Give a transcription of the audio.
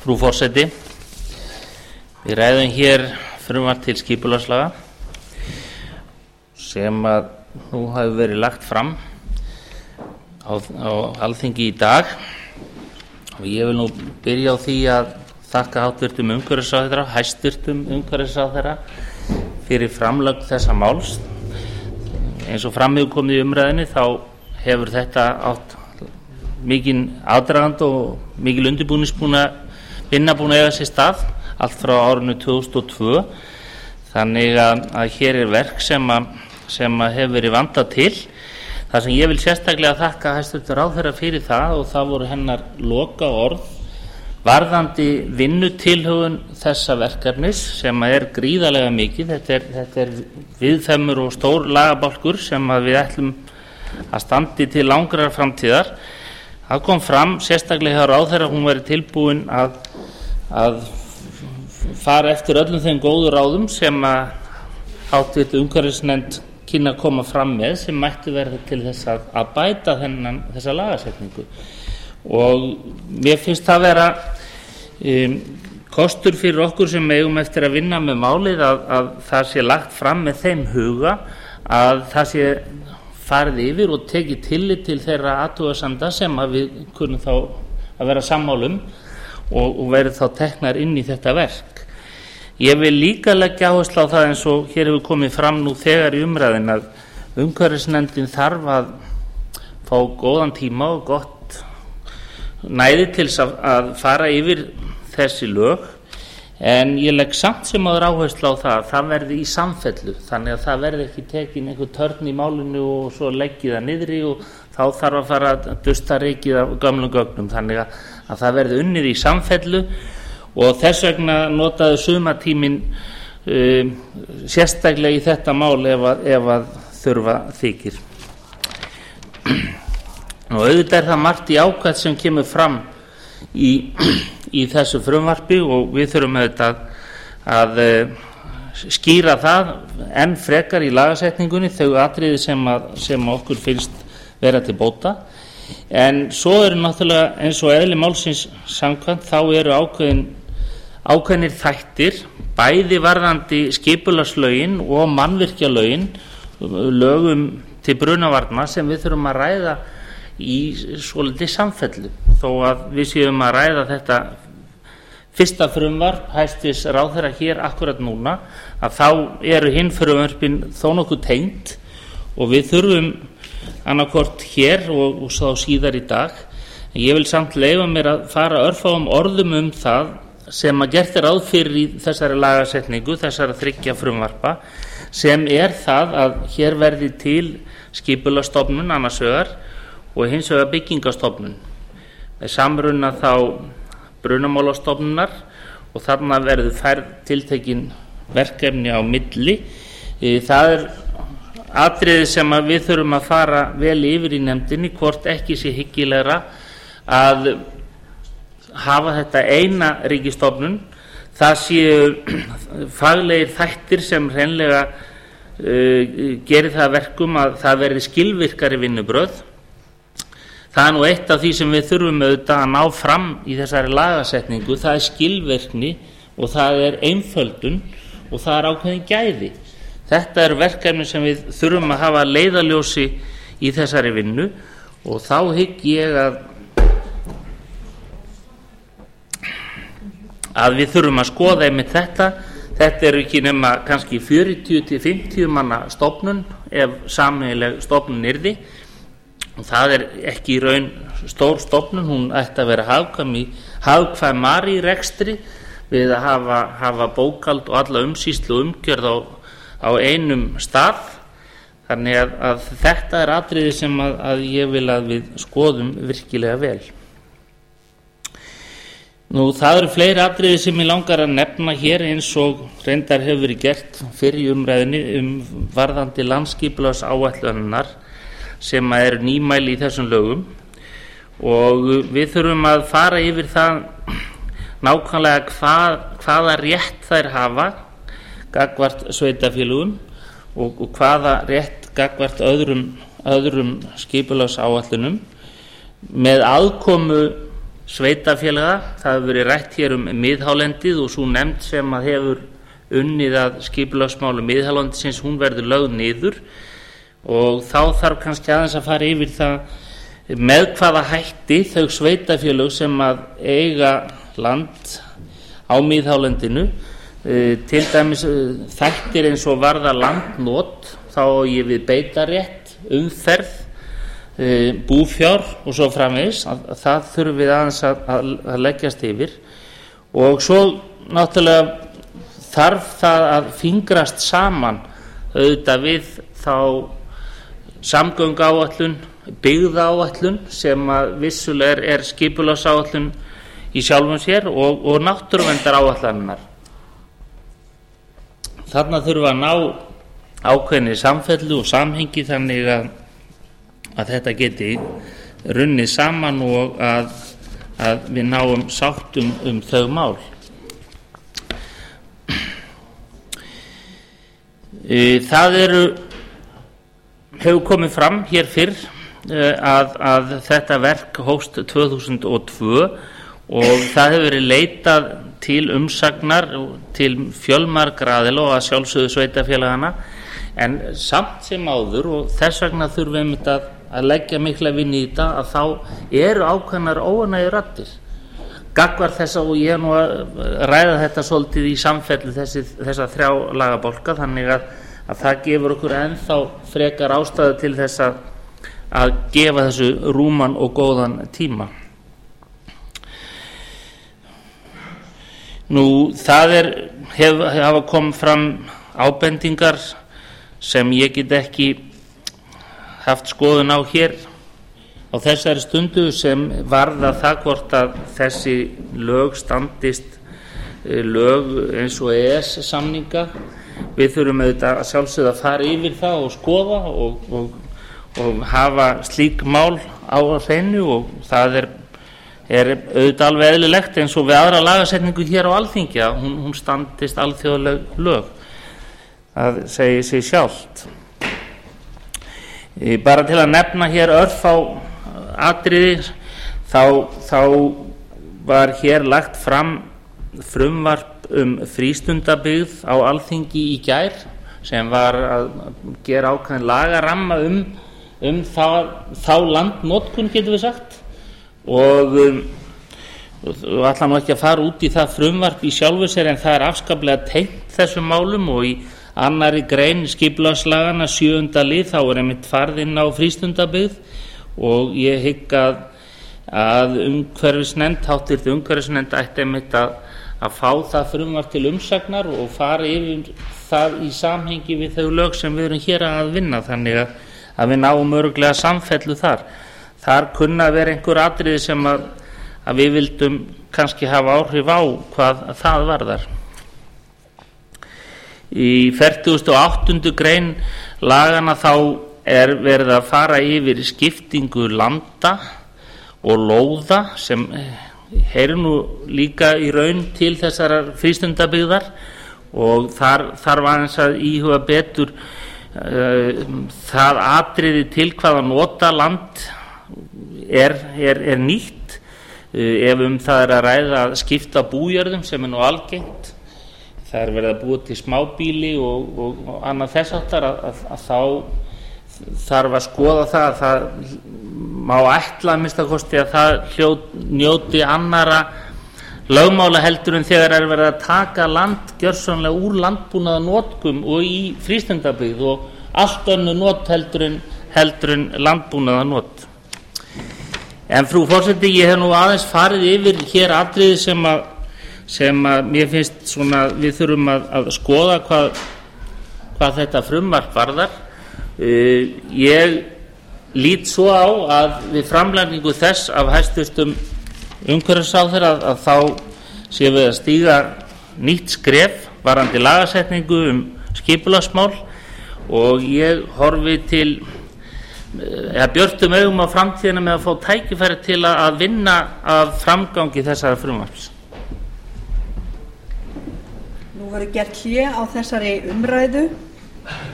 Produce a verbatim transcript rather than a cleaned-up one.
Frú forseti, við ræðum hér frumvarp til skipulagslaga sem að nú hafi verið lagt fram á, á Alþingi í dag og ég vil nú byrja á því að þakka háttvirtum umhverfisráðherra, hæstvirtum umhverfisráðherra fyrir framlögn þessa máls. Eins og fram hefur komið í umræðinni þá hefur þetta átt mikinn aðdraganda og mikil undirbúningsbúna vinna búin að eiga sér stað allt frá árinu tvö þúsund og tvö, þannig að, að hér er verk sem, að, sem að hefur verið vandað til. Það sem ég vil sérstaklega þakka hæstvirtur ráðherra fyrir það og það voru hennar loka orð varðandi vinnutilhögun þessa verkefnis sem er gríðarlega mikið. Þetta er, þetta er viðfemur og stór lagabálkur sem að við ætlum að standi til langrar framtíðar. Það kom fram sérstaklega hjá ráðherra að hún væri tilbúin að, að fara eftir öllum þeim góðu ráðum sem að háttvirtu umhverfisnefnd kynni að koma fram með sem mætti verða til þess að, að bæta þennan, þessa lagasetningu. Og mér finnst það vera um, kostur fyrir okkur sem eigum eftir að vinna með málið að, að það sé lagt fram með þeim huga að það sé farið yfir og tekið tillit til þeirra athugasemda sem að við kunum þá að vera sammálum og, og verið þá teknar inn í þetta verk. Ég vil líka leggja áherslu á það eins og hér hefur komið fram nú þegar í umræðin að umhverfisnefndin þarf að fá góðan tíma og gott næði til að, að fara yfir þessi lög, en ég legg samt sem áður áherslu á það að það verði í samfellu, þannig að það verði ekki tekin einhver törn í málinu og svo leggið það niðri og þá þarf að fara að dusta reikið af gömlum gögnum, þannig að, að það verði unnið í samfellu og þess vegna notaði sumatíminn um, sérstaklega í þetta mál ef að, ef að þurfa þykir. Og auðvitað er það margt í ákvæð sem kemur fram í í þessu frumvarpi og við þurfum auðvitað að, að skýra það enn frekar í lagasetningunni þau atriði sem, að, sem okkur finnst vera til bóta. En svo eru náttúrulega eins og eðli málsins samkvæmt þá eru ákveðin, ákveðnir þættir bæði varðandi skipulagslögin og mannvirkjalögin, lögum til brunavarna sem við þurfum að ræða í svolítið samfellu þó að við séum að ræða þetta fyrsta frumvarp hæstvirts ráðherra hér akkurat núna að þá eru hinn frumvörpin þó nokkuð tengd og við þurfum annarkvort hér og, og svo síðar í dag. Ég vil samt leyfa mér að fara örfáum orðum um það sem að gert er ráð fyrir í þessari lagasetningu, þessara þriggja frumvarpa sem er það að hér verði til skipulagsstofnun annars vegar og hins vegar byggingastofnun með samruna þá brunamálastofnunar og þarna verður færð tiltekin verkefni á milli. Það er atriði sem að við þurfum að fara vel yfir í nefndinni hvort ekki sé hyggilegra að hafa þetta eina ríkisstofnun. Það séu faglegir þættir sem hreinlega uh, gerir það verkum að það verði skilvirkari vinnubrögð. Það er nú eitt af því sem við þurfum auðvitað að ná fram í þessari lagasetningu, það er skilvirkni og það er einföldun og það er ákveðin gæði. Þetta er verkefni sem við þurfum að hafa leiðarljósi í þessari vinnu og þá hygg ég að, að við þurfum að skoða einmitt þetta. Þetta eru ekki nema kannski fjörutíu til fimmtíu manna stofnun ef sameiginleg stofnun yrði. Og það er ekki í raun stór stofnun, hún ætti að vera hagkvæm í hagkvæmar í rekstri við að hafa, hafa bókhald og alla umsýslu og umgjörð á, á einum stað. Þannig að, að þetta er atriði sem að, að ég vil að við skoðum virkilega vel. Nú það eru fleiri atriði sem ég langar að nefna hér eins og reyndar hefur verið gert fyrir í umræðinni um varðandi landsskipulagsáætlanirnar sem eru nýmæli í þessum lögum og við þurfum að fara yfir það nákvæmlega hvað, hvaða rétt þær hafa gagnvart sveitarfélögum og, og hvaða rétt gagnvart öðrum, öðrum skipulagsáætlunum með aðkomu sveitarfélaga. Það hefur verið rætt hér um miðhálendið og sú nefnd sem að hefur unnið að skipulagsmálum miðhálendisins, hún verður lögð niður og þá þarf kannski aðeins að fara yfir það með hvaða hætti þau sveitarfélög sem að eiga land á miðhálendinu, e, til dæmis e, þættir eins og varða landnot, þá á ég við beitarrétt, umferð, e, búfjár og svo framvegis, að, að það þurfum við aðeins að, að, að leggjast yfir. Og svo náttúrulega þarf það að fingrast saman auðvitað við þá samgönguáætlun, byggðaáætlun sem að vissulega er, er skipulagsáætlun í sjálfum sér og, og náttúruverndaráætlanirnar. Þarna þurfa að ná ákveðinni samfellu og samhengi þannig að, að þetta geti runnið saman og að, að við náum sátt um, um þau mál. Það eru, hefur komið fram hér fyrr að, að þetta verk hófst tvö þúsund og tvö og það hefur verið leitað til umsagnar til fjölmargra aðila og að sjálfsögðu sveitarfélagana, en samt sem áður, og þess vegna þurfum við að, að leggja mikla vinnu í þetta, að þá eru ákveðnar óánægjuraddir gagnvart þessa, og ég er nú að ræða þetta svolítið í samfellu þessi, þessa þrjá lagabálka, þannig að, að það gefur okkur ennþá frekar ástæðu til þess að, að gefa þessu rúman og góðan tíma. Nú, það er, hef, hafa komið fram ábendingar sem ég get ekki haft skoðun á hér á þessari stundu, sem varða það hvort að þessi lög standist lög eins og E E S-samninga. Við þurfum auðvitað að sjálfsögðu að fara yfir það og skoða og, og, og hafa slík mál á hreinu, og það er, er auðvitað alveg eðlilegt eins og við aðra lagasetningu hér á Alþingi að hún, hún standist alþjóðleg lög. Það segir sig sjálft. Bara til að nefna hér örfá atriði, þá, þá var hér lagt fram frumvarp um frístundabyggð á Alþingi í gær, sem var að gera ákveðin lagaramma um, um það, þá landnotkun, getum við sagt, og um, og ætla nú ekki að fara út í það frumvarp í sjálfu sér, en það er afskaplega tengt þessum málum, og í annarri grein skipulagslagana sjöunda lið þá er einmitt farið inn á frístundabyggð, og ég hygg að, að umhverfisnefnd, háttvirtu umhverfisnefnd ætti einmitt að, að fá það frumvarp til umsagnar og fara yfir það í samhengi við þau lög sem við erum hér að vinna, þannig að, að við náum örugglega samfellu þar. Þar kunna að vera einhver atriði sem að, að við vildum kannski hafa áhrif á hvað það varðar. Í fertugasta og áttundu grein lagana þá er verið að fara yfir skiptingu landa og lóða sem heyrir nú líka í raun til þessarar frístundabyggðar, og þar þarf aðeins að íhuga betur uh, það atriði til hvaða nota land er, er, er nýtt, uh, ef um það er að ræða að skipta bújörðum sem er nú algengt. Það er verið að búa til smábíli og, og, og annað þess áttar, að, að, að þá þarf að skoða það að það má ætla að minnsta kosti að það hljót, njóti annara lögmála heldur en þegar er verið að taka land gjörsamlega úr landbúnaðarnotkum og í frístundabyggð, og allt önnur not heldur en, heldur en landbúnaðarnot. En frú forseti, ég hef nú aðeins farið yfir hér atriði sem að sem að mér finnst svona við þurfum að, að skoða hvað, hvað þetta frumvarp varðar. Uh, ég lít svo á að við framlagningu þess af hæstvirtum umhverfisráðherra að, að þá séum við að stíga nýtt skref varðandi lagasetningu um skipulagsmál, og ég horfi til eða björtum augum á framtíðina með að fá tækifæri til að vinna að framgangi þessara frumvarps. Nú verður gert hlé á þessari umræðu